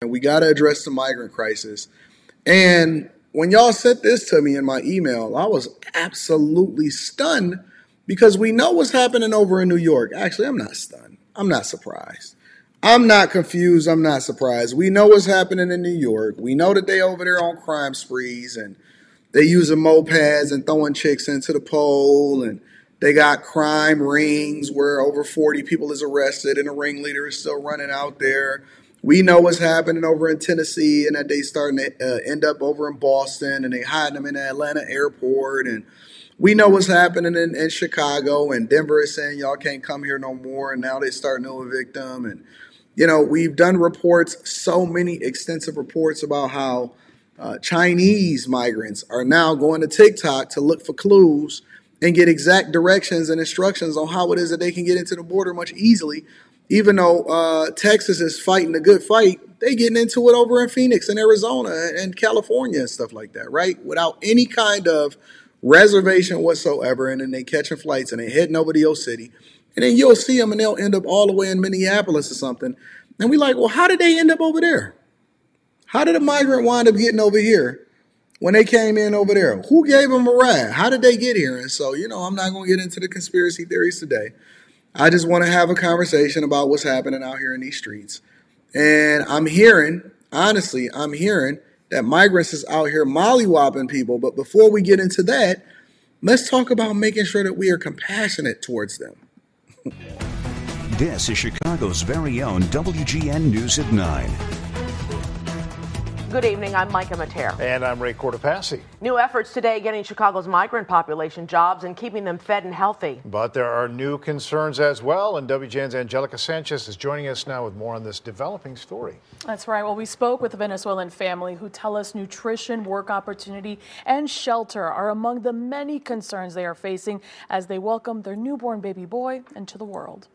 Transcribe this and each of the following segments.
We got to address the migrant crisis. And when y'all sent this to me in my email, I was absolutely stunned because we know what's happening over in New York. Actually, I'm not stunned. I'm not surprised. I'm not confused. I'm not surprised. We know what's happening in New York. We know that they over there on crime sprees and they using mopeds and throwing chicks into the pole, and they got crime rings where over 40 people is arrested and a ringleader is still running out there. We know what's happening over in Tennessee and that they starting to end up over in Boston and they hiding them in the Atlanta airport. And we know what's happening in Chicago, and Denver is saying y'all can't come here no more. And now they starting to evict them. And, we've done reports, so many extensive reports about how Chinese migrants are now going to TikTok to look for clues and get exact directions and instructions on how it is that they can get into the border much easily. Even though Texas is fighting a good fight, they getting into it over in Phoenix and Arizona and California and stuff like that, right? Without any kind of reservation whatsoever. And then they catching flights and they heading over to your city. And then you'll see them and they'll end up all the way in Minneapolis or something. And we like, well, how did they end up over there? How did a migrant wind up getting over here when they came in over there? Who gave them a ride? How did they get here? And so, I'm not going to get into the conspiracy theories today. I just want to have a conversation about what's happening out here in these streets. And I'm hearing that migrants is out here mollywopping people. But before we get into that, let's talk about making sure that we are compassionate towards them. This is Chicago's very own WGN News at 9. Good evening, I'm Micah Mater. And I'm Ray Cortopassi. New efforts today getting Chicago's migrant population jobs and keeping them fed and healthy. But there are new concerns as well, and WGN's Angelica Sanchez is joining us now with more on this developing story. That's right. Well, we spoke with a Venezuelan family who tell us nutrition, work opportunity, and shelter are among the many concerns they are facing as they welcome their newborn baby boy into the world.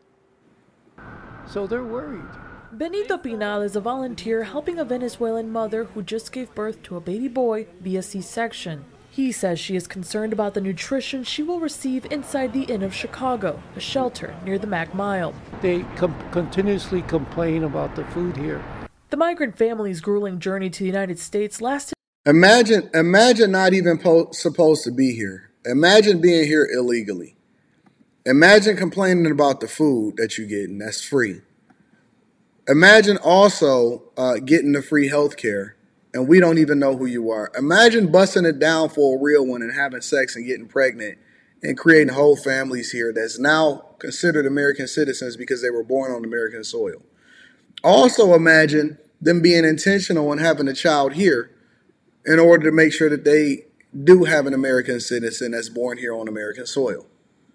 So they're worried. Benito Pinal is a volunteer helping a Venezuelan mother who just gave birth to a baby boy via C-section. He says she is concerned about the nutrition she will receive inside the Inn of Chicago, a shelter near the Mac Mile. They continuously complain about the food here. The migrant family's grueling journey to the United States lasted. Imagine not even supposed to be here. Imagine being here illegally. Imagine complaining about the food that you get and that's free. Imagine also getting the free health care, and we don't even know who you are. Imagine busting it down for a real one and having sex and getting pregnant and creating whole families here that's now considered American citizens because they were born on American soil. Also imagine them being intentional and having a child here in order to make sure that they do have an American citizen that's born here on American soil.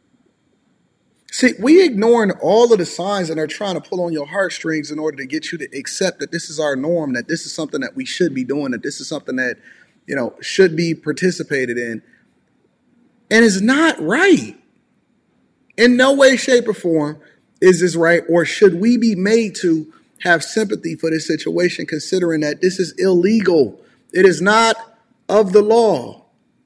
See, we ignoring all of the signs that are trying to pull on your heartstrings in order to get you to accept that this is our norm, that this is something that we should be doing, that this is something that, should be participated in. And it's not right. In no way, shape, or form is this right, or should we be made to have sympathy for this situation, considering that this is illegal. It is not of the law.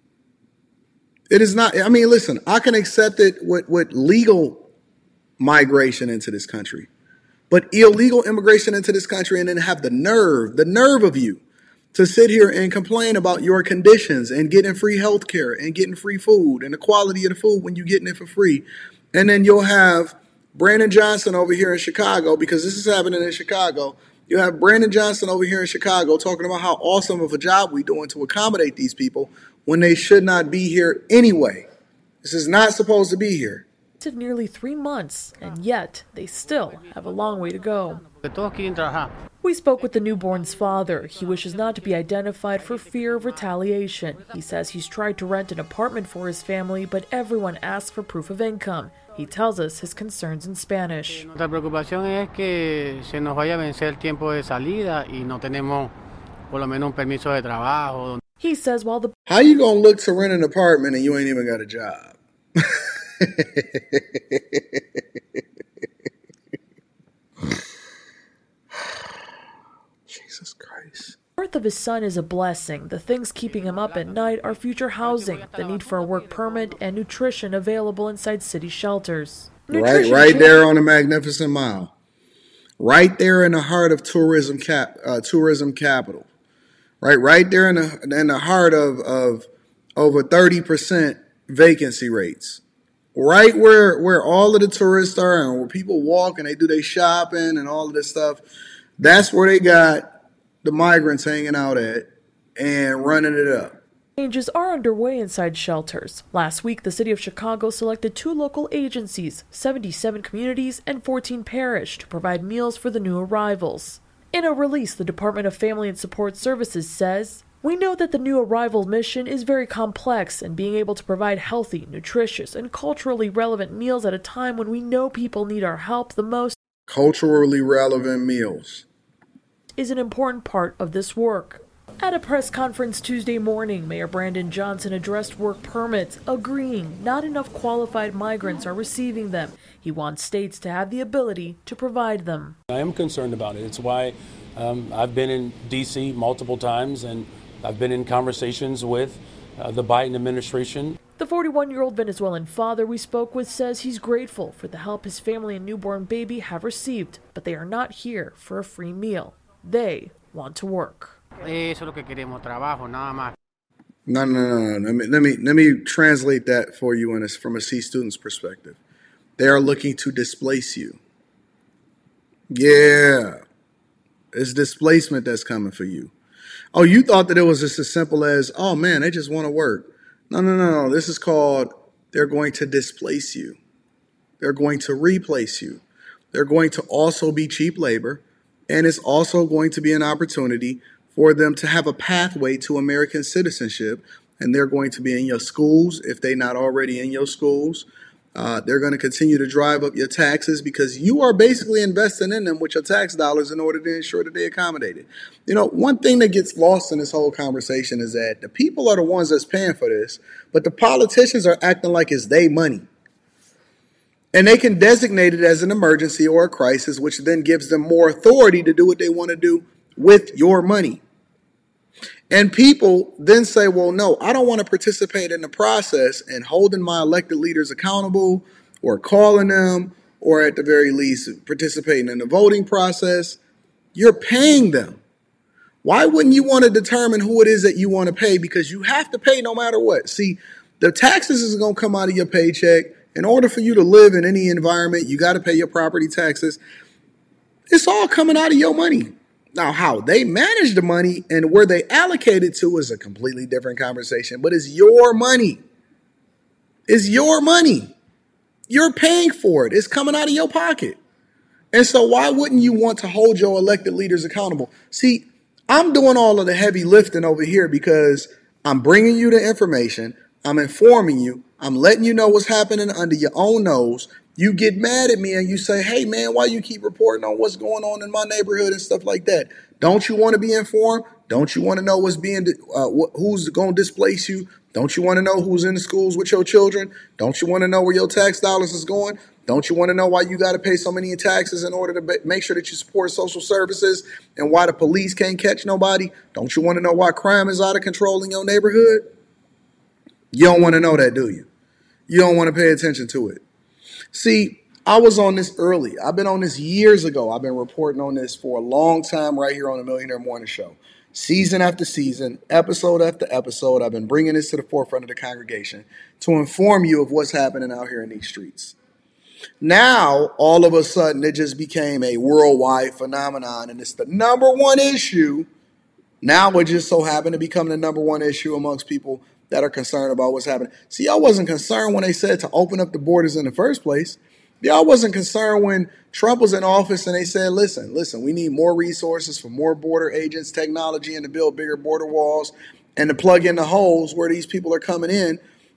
It is not. I mean, listen, I can accept it with legal migration into this country, but illegal immigration into this country and then have the nerve of you to sit here and complain about your conditions and getting free health care and getting free food and the quality of the food when you're getting it for free. And then you'll have Brandon Johnson over here in Chicago, because this is happening in Chicago. You have Brandon Johnson over here in Chicago talking about how awesome of a job we're doing to accommodate these people when they should not be here anyway. This is not supposed to be here. Nearly 3 months, and yet they still have a long way to go. We spoke with the newborn's father. He wishes not to be identified for fear of retaliation. He says he's tried to rent an apartment for his family, but everyone asks for proof of income. He tells us his concerns in Spanish. La preocupación es que se nos vaya a vencer el tiempo de salida y no tenemos por lo menos un permiso de trabajo. He says while the... How you gonna look to rent an apartment and you ain't even got a job? Jesus Christ. The birth of his son is a blessing. The things keeping him up at night are future housing, the need for a work permit, and nutrition available inside city shelters. Right there on the Magnificent Mile. right there in the heart of tourism capital, right there in the heart of over 30% vacancy rates, right where all of the tourists are and where people walk and they do their shopping and all of this stuff. That's where they got the migrants hanging out at and running it up. Changes are underway inside shelters. Last week, the city of Chicago selected 2 local agencies, 77 communities, and 14 parish to provide meals for the new arrivals. In a release, the Department of Family and Support Services says, "We know that the new arrival mission is very complex, and being able to provide healthy, nutritious, and culturally relevant meals at a time when we know people need our help the most culturally relevant meals is an important part of this work." At a press conference Tuesday morning, Mayor Brandon Johnson addressed work permits, agreeing not enough qualified migrants are receiving them. He wants states to have the ability to provide them. I am concerned about it. It's why I've been in D.C. multiple times, and I've been in conversations with the Biden administration. The 41-year-old Venezuelan father we spoke with says he's grateful for the help his family and newborn baby have received, but they are not here for a free meal. They want to work. Eso es lo que queremos, trabajo, nada más. No. Let me translate that for you from a C student's perspective. They are looking to displace you. Yeah, it's displacement that's coming for you. Oh, you thought that it was just as simple as, oh man, they just want to work. No. This is called, they're going to displace you. They're going to replace you. They're going to also be cheap labor, and it's also going to be an opportunity for them to have a pathway to American citizenship, and they're going to be in your schools if they're not already in your schools. They're going to continue to drive up your taxes because you are basically investing in them with your tax dollars in order to ensure that they accommodate it. You know, one thing that gets lost in this whole conversation is that the people are the ones that's paying for this, but the politicians are acting like it's their money. And they can designate it as an emergency or a crisis, which then gives them more authority to do what they want to do with your money. And people then say, well, no, I don't want to participate in the process and holding my elected leaders accountable or calling them or at the very least participating in the voting process. You're paying them. Why wouldn't you want to determine who it is that you want to pay? Because you have to pay no matter what. See, the taxes is going to come out of your paycheck. In order for you to live in any environment, you got to pay your property taxes. It's all coming out of your money. Now, how they manage the money and where they allocate it to is a completely different conversation, but it's your money. It's your money. You're paying for it. It's coming out of your pocket. And so why wouldn't you want to hold your elected leaders accountable? See, I'm doing all of the heavy lifting over here because I'm bringing you the information. I'm informing you. I'm letting you know what's happening under your own nose. You get mad at me and you say, hey, man, why you keep reporting on what's going on in my neighborhood and stuff like that? Don't you want to be informed? Don't you want to know who's going to displace you? Don't you want to know who's in the schools with your children? Don't you want to know where your tax dollars is going? Don't you want to know why you got to pay so many taxes in order to make sure that you support social services and why the police can't catch nobody? Don't you want to know why crime is out of control in your neighborhood? You don't want to know that, do you? You don't want to pay attention to it. See, I was on this early. I've been on this years ago. I've been reporting on this for a long time right here on the Millionaire Morning Show. Season after season, episode after episode, I've been bringing this to the forefront of the congregation to inform you of what's happening out here in these streets. Now, all of a sudden, it just became a worldwide phenomenon, and it's the number one issue. Now it just so happened to become the number one issue amongst people that are concerned about what's happening. See, y'all wasn't concerned when they said to open up the borders in the first place. Y'all wasn't concerned when Trump was in office and they said, listen, we need more resources for more border agents, technology, and to build bigger border walls and to plug in the holes where these people are coming in.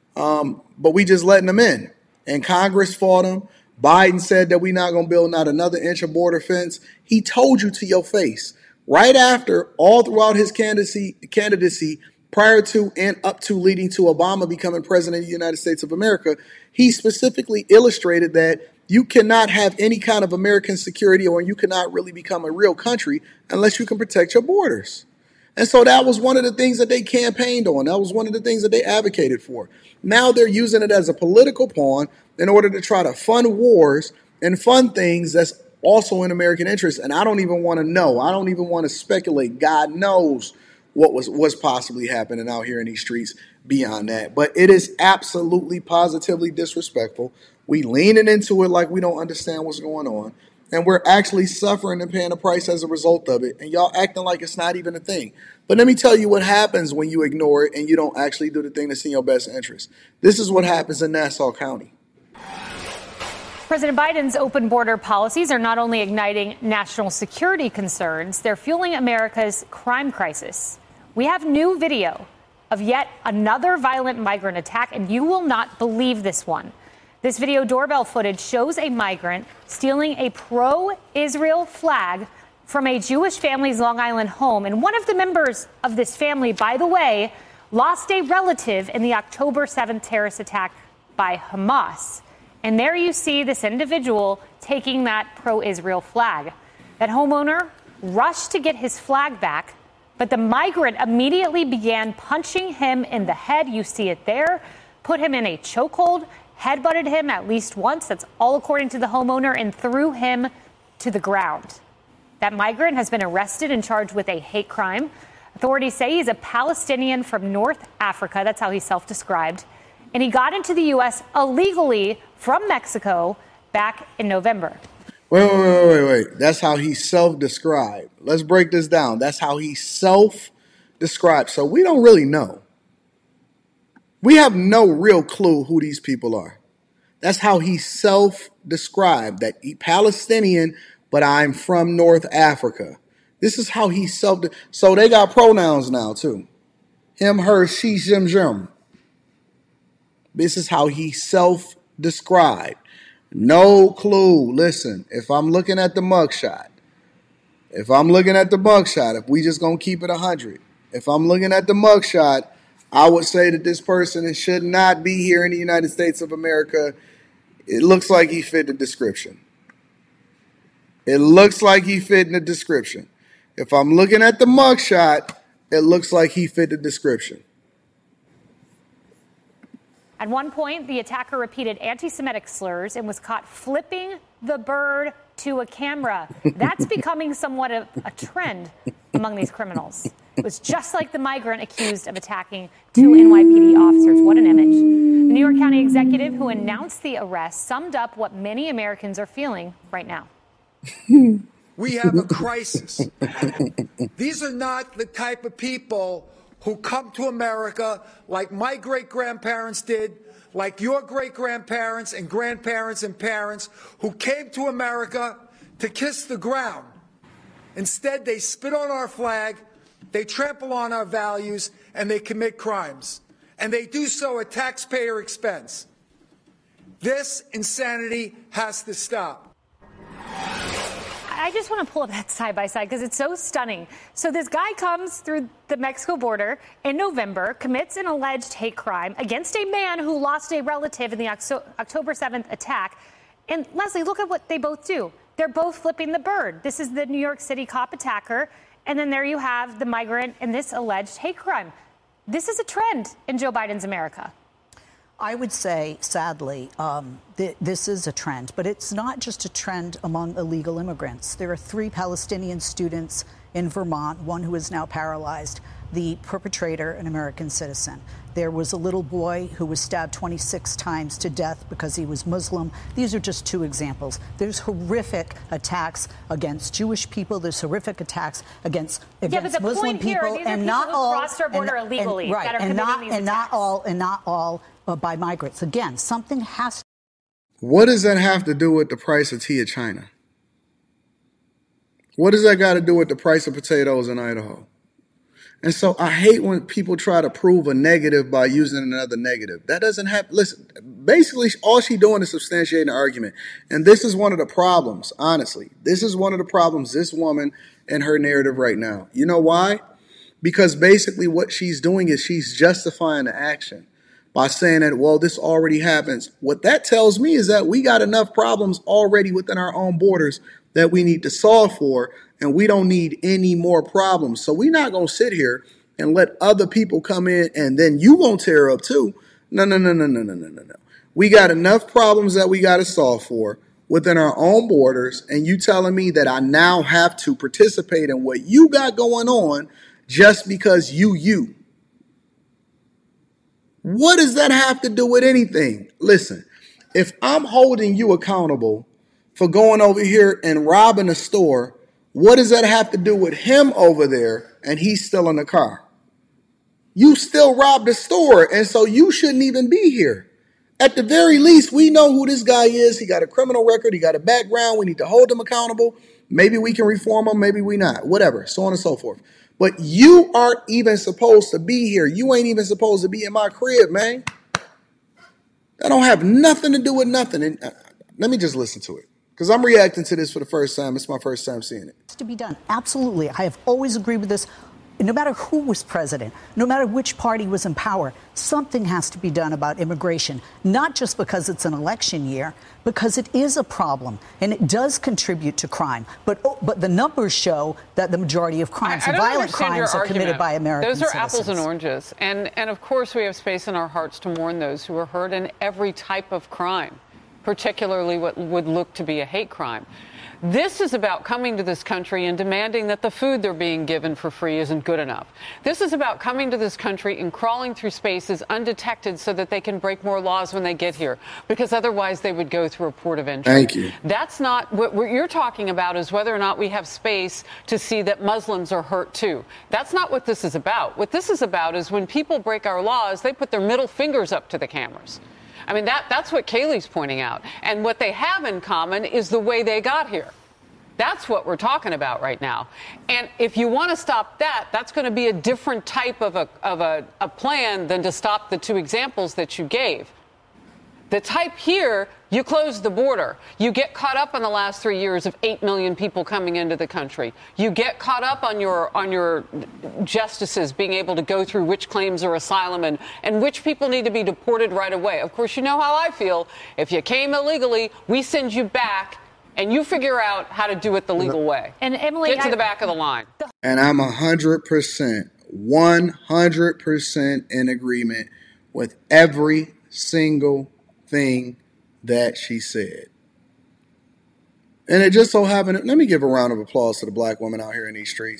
But we just letting them in. And Congress fought them. Biden said that we're not going to build not another inch of border fence. He told you to your face. Right after, all throughout his candidacy, prior to and up to leading to Obama becoming president of the United States of America, he specifically illustrated that you cannot have any kind of American security or you cannot really become a real country unless you can protect your borders. And so that was one of the things that they campaigned on. That was one of the things that they advocated for. Now they're using it as a political pawn in order to try to fund wars and fund things that's also in American interest. And I don't even want to know. I don't even want to speculate. God knows what's possibly happening out here in these streets beyond that. But it is absolutely, positively disrespectful. We leaning into it like we don't understand what's going on. And we're actually suffering and paying a price as a result of it. And y'all acting like it's not even a thing. But let me tell you what happens when you ignore it and you don't actually do the thing that's in your best interest. This is what happens in Nassau County. President Biden's open border policies are not only igniting national security concerns, they're fueling America's crime crisis. We have new video of yet another violent migrant attack, and you will not believe this one. This video doorbell footage shows a migrant stealing a pro-Israel flag from a Jewish family's Long Island home. And one of the members of this family, by the way, lost a relative in the October 7th terrorist attack by Hamas. And there you see this individual taking that pro-Israel flag. That homeowner rushed to get his flag back, but the migrant immediately began punching him in the head. You see it there. Put him in a chokehold, headbutted him at least once. That's all according to the homeowner, and threw him to the ground. That migrant has been arrested and charged with a hate crime. Authorities say he's a Palestinian from North Africa. That's how he's self-described. And he got into the U.S. illegally from Mexico back in November. Wait. That's how he self-described. Let's break this down. That's how he self-described. So we don't really know. We have no real clue who these people are. That's how he self-described, that he Palestinian, but I'm from North Africa. This is how he So they got pronouns now, too. Him, her, she, him. This is how he self-described. No clue. Listen, if I'm looking at the mugshot, if we just going to keep it 100, if I'm looking at the mugshot, I would say that this person should not be here in the United States of America. It looks like he fit the description. If I'm looking at the mugshot, it looks like he fit the description. At one point, the attacker repeated anti-Semitic slurs and was caught flipping the bird to a camera. That's becoming somewhat of a trend among these criminals. It was just like the migrant accused of attacking two NYPD officers. What an image. The New York County executive who announced the arrest summed up what many Americans are feeling right now. We have a crisis. These are not the type of people who come to America like my great-grandparents did, like your great-grandparents and grandparents and parents who came to America to kiss the ground. Instead, they spit on our flag, they trample on our values, and they commit crimes. And they do so at taxpayer expense. This insanity has to stop. I just want to pull up that side by side because it's so stunning. So this guy comes through the Mexico border in November, commits an alleged hate crime against a man who lost a relative in the October 7th attack. And Leslie, look at what they both do. They're both flipping the bird. This is the New York City cop attacker. And then there you have the migrant in this alleged hate crime. This is a trend in Joe Biden's America. I would say, sadly, this is a trend, but it's not just a trend among illegal immigrants. There are 3 Palestinian students in Vermont, one who is now paralyzed, the perpetrator, an American citizen. There was a little boy who was stabbed 26 times to death because he was Muslim. These are just 2 examples. There's horrific attacks against Jewish people. There's horrific attacks against Muslim people, and not all crossed our border illegally. Right, that are and not all by migrants. Again, something has to. What does that have to do with the price of tea in China? What does that got to do with the price of potatoes in Idaho? And so I hate when people try to prove a negative by using another negative. That doesn't happen. Listen, basically, all she's doing is substantiating the argument. And this is one of the problems, honestly. This is one of the problems, this woman and her narrative right now. You know why? Because basically what she's doing is she's justifying the action by saying that, well, this already happens. What that tells me is that we got enough problems already within our own borders that we need to solve for, and we don't need any more problems. So we're not going to sit here and let other people come in and then you won't tear up too. No. We got enough problems that we got to solve for. within our own borders, and you telling me that I now have to participate in what you got going on just because you. What does that have to do with anything? Listen, if I'm holding you accountable for going over here and robbing a store, what does that have to do with him over there and he's still in the car? You still robbed the store, and so you shouldn't even be here. At the very least, we know who this guy is. He got a criminal record. He got a background. We need to hold him accountable. Maybe we can reform him. Maybe we not. Whatever, so on and so forth. But you aren't even supposed to be here. You ain't even supposed to be in my crib, man. That don't have nothing to do with nothing. And let me just listen to it, because I'm reacting to this for the first time. It's my first time seeing it. To be done. Absolutely. I have always agreed with this. No matter who was president, no matter which party was in power, something has to be done about immigration, not just because it's an election year, because it is a problem and it does contribute to crime. But the numbers show that the majority of crimes, violent crimes, are committed by American citizens. Those are citizens. apples and oranges. And of course, we have space in our hearts to mourn those who are hurt in every type of crime, particularly what would look to be a hate crime. This is about coming to this country and demanding that the food they're being given for free isn't good enough. This is about coming to this country and crawling through spaces undetected so that they can break more laws when they get here, because otherwise they would go through a port of entry. Thank you. That's not what you're talking about, is whether or not we have space to see that Muslims are hurt too. That's not what this is about. What this is about is when people break our laws, they put their middle fingers up to the cameras. I mean, that's what Kayleigh's pointing out. And what they have in common is the way they got here. That's what we're talking about right now. And if you want to stop that, that's going to be a different type of a plan than to stop the two examples that you gave. The type here, you close the border. You get caught up in the last 3 years of 8 million people coming into the country. You get caught up on your justices being able to go through which claims are asylum and which people need to be deported right away. Of course, you know how I feel. If you came illegally, we send you back and you figure out how to do it the legal way. And Emily, get to the back of the line. And I'm 100% in agreement with every single thing that she said. And it just so happened, let me give a round of applause to the black women out here in these streets.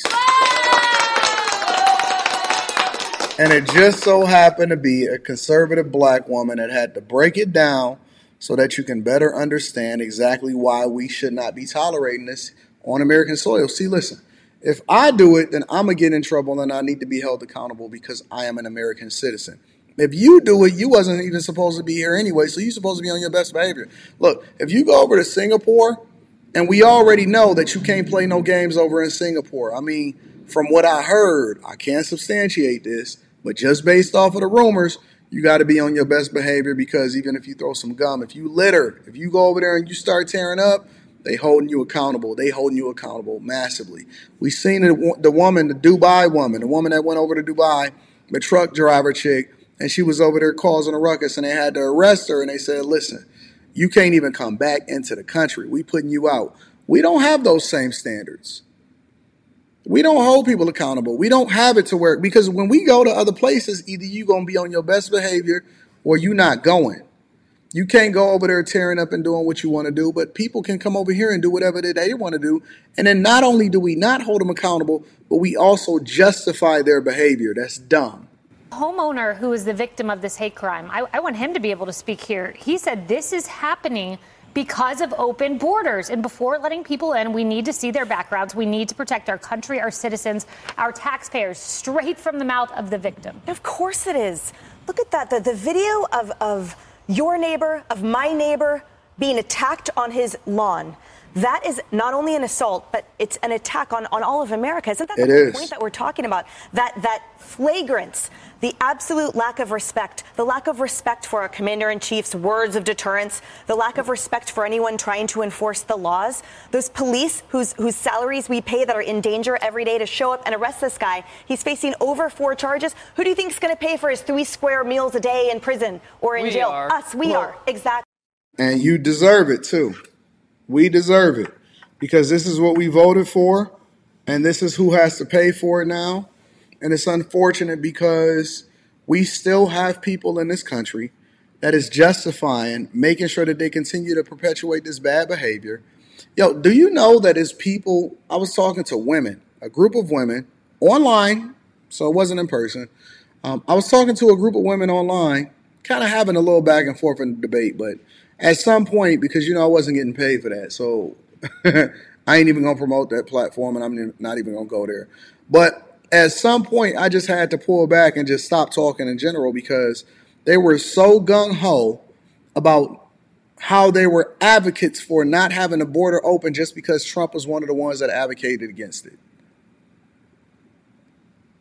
And it just so happened to be a conservative black woman that had to break it down so that you can better understand exactly why we should not be tolerating this on American soil. See, listen, if I do it, then I'm going to get in trouble and I need to be held accountable because I am an American citizen. If you do it, you wasn't even supposed to be here anyway, so you're supposed to be on your best behavior. Look, if you go over to Singapore, and we already know that you can't play no games over in Singapore. I mean, from what I heard, I can't substantiate this, but just based off of the rumors, you got to be on your best behavior because even if you throw some gum, if you litter, if you go over there and you start tearing up, they holding you accountable. They holding you accountable massively. We seen the woman, the Dubai woman, the woman that went over to Dubai, the truck driver chick, and she was over there causing a ruckus, and they had to arrest her, and they said, listen, you can't even come back into the country. We putting you out. We don't have those same standards. We don't hold people accountable. We don't have it to work because when we go to other places, either you going to be on your best behavior or you not going. You can't go over there tearing up and doing what you want to do, but people can come over here and do whatever they want to do. And then not only do we not hold them accountable, but we also justify their behavior. That's dumb. Homeowner who is the victim of this hate crime, I want him to be able to speak here. He said this is happening because of open borders. And before letting people in, we need to see their backgrounds. We need to protect our country, our citizens, our taxpayers, straight from the mouth of the victim. Of course it is. Look at that. The video of your neighbor, of my neighbor, being attacked on his lawn. That is not only an assault, but it's an attack on all of America. Isn't that the whole point that we're talking about? That flagrance, the absolute lack of respect, the lack of respect for our commander-in-chief's words of deterrence, the lack of respect for anyone trying to enforce the laws. Those police whose salaries we pay that are in danger every day to show up and arrest this guy. He's facing over 4 charges. Who do you think is going to pay for his 3 square meals a day in prison or in jail? Us. We are. Exactly. And you deserve it, too. We deserve it because this is what we voted for, and this is who has to pay for it now. And it's unfortunate because we still have people in this country that is justifying making sure that they continue to perpetuate this bad behavior. Yo, do you know that it's people, I was talking to women, a group of women online, so it wasn't in person. I was talking to a group of women online, kind of having a little back and forth in the debate, but at some point, because, I wasn't getting paid for that, so I ain't even going to promote that platform, and I'm not even going to go there. But at some point, I just had to pull back and just stop talking in general because they were so gung-ho about how they were advocates for not having the border open just because Trump was one of the ones that advocated against it.